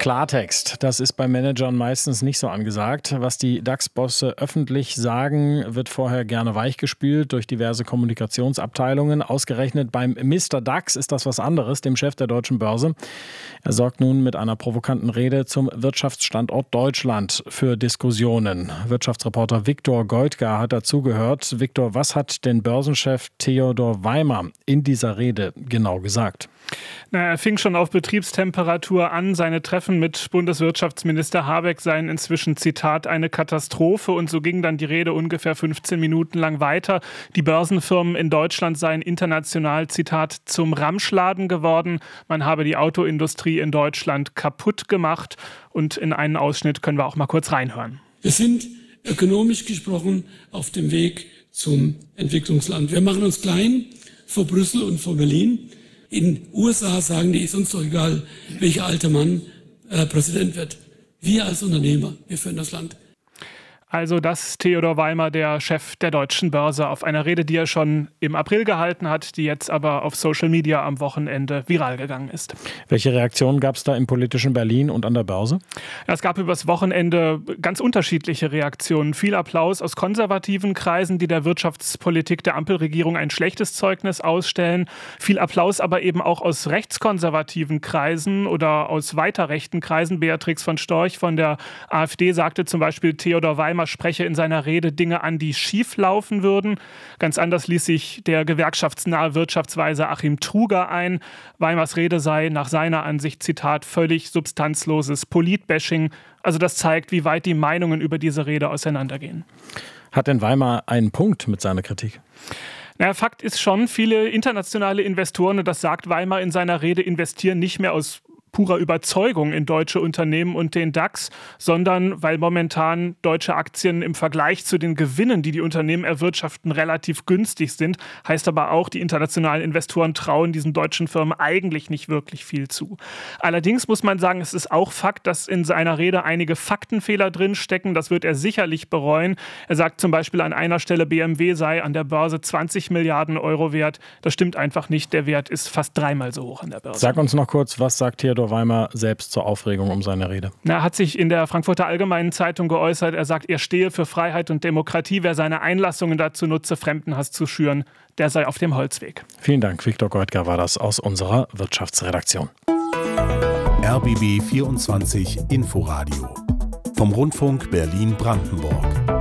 Klartext, das ist bei Managern meistens nicht so angesagt. Was die DAX-Bosse öffentlich sagen, wird vorher gerne weichgespült durch diverse Kommunikationsabteilungen. Ausgerechnet beim Mr. DAX ist das was anderes, dem Chef der Deutschen Börse. Er sorgt nun mit einer provokanten Rede zum Wirtschaftsstandort Deutschland für Diskussionen. Wirtschaftsreporter Viktor Goldgar hat dazugehört. Viktor, was hat denn Börsenchef Theodor Weimer in dieser Rede genau gesagt? Er fing schon auf Betriebstemperatur an. Seine Treffen mit Bundeswirtschaftsminister Habeck seien inzwischen, Zitat, eine Katastrophe. Und so ging dann die Rede ungefähr 15 Minuten lang weiter. Die Börsenfirmen in Deutschland seien international, Zitat, zum Ramschladen geworden. Man habe die Autoindustrie in Deutschland kaputt gemacht. Und in einen Ausschnitt können wir auch mal kurz reinhören. Wir sind ökonomisch gesprochen auf dem Weg zum Entwicklungsland. Wir machen uns klein vor Brüssel und vor Berlin. In den USA sagen die, ist uns doch egal, welcher alte Mann Präsident wird. Wir als Unternehmer, wir führen das Land. Also das Theodor Weimer, der Chef der Deutschen Börse, auf einer Rede, die er schon im April gehalten hat, die jetzt aber auf Social Media am Wochenende viral gegangen ist. Welche Reaktionen gab es da im politischen Berlin und an der Börse? Ja, es gab übers Wochenende ganz unterschiedliche Reaktionen. Viel Applaus aus konservativen Kreisen, die der Wirtschaftspolitik der Ampelregierung ein schlechtes Zeugnis ausstellen. Viel Applaus aber eben auch aus rechtskonservativen Kreisen oder aus weiter rechten Kreisen. Beatrix von Storch von der AfD sagte zum Beispiel, Theodor Weimer spreche in seiner Rede Dinge an, die schief laufen würden. Ganz anders ließ sich der gewerkschaftsnahe Wirtschaftsweise Achim Truger ein. Weimars Rede sei nach seiner Ansicht, Zitat, völlig substanzloses Politbashing. Also das zeigt, wie weit die Meinungen über diese Rede auseinandergehen. Hat denn Weimer einen Punkt mit seiner Kritik? Fakt ist schon, viele internationale Investoren, und das sagt Weimer in seiner Rede, investieren nicht mehr aus purer Überzeugung in deutsche Unternehmen und den DAX, sondern weil momentan deutsche Aktien im Vergleich zu den Gewinnen, die die Unternehmen erwirtschaften, relativ günstig sind. Heißt aber auch, die internationalen Investoren trauen diesen deutschen Firmen eigentlich nicht wirklich viel zu. Allerdings muss man sagen, es ist auch Fakt, dass in seiner Rede einige Faktenfehler drinstecken. Das wird er sicherlich bereuen. Er sagt zum Beispiel an einer Stelle, BMW sei an der Börse 20 Milliarden Euro wert. Das stimmt einfach nicht. Der Wert ist fast dreimal so hoch an der Börse. Sag uns noch kurz, was sagt Theodor Weimer selbst zur Aufregung um seine Rede? Er hat sich in der Frankfurter Allgemeinen Zeitung geäußert. Er sagt, er stehe für Freiheit und Demokratie. Wer seine Einlassungen dazu nutze, Fremdenhass zu schüren, der sei auf dem Holzweg. Vielen Dank. Viktor Goldgar war das aus unserer Wirtschaftsredaktion. RBB 24 Inforadio vom Rundfunk Berlin-Brandenburg.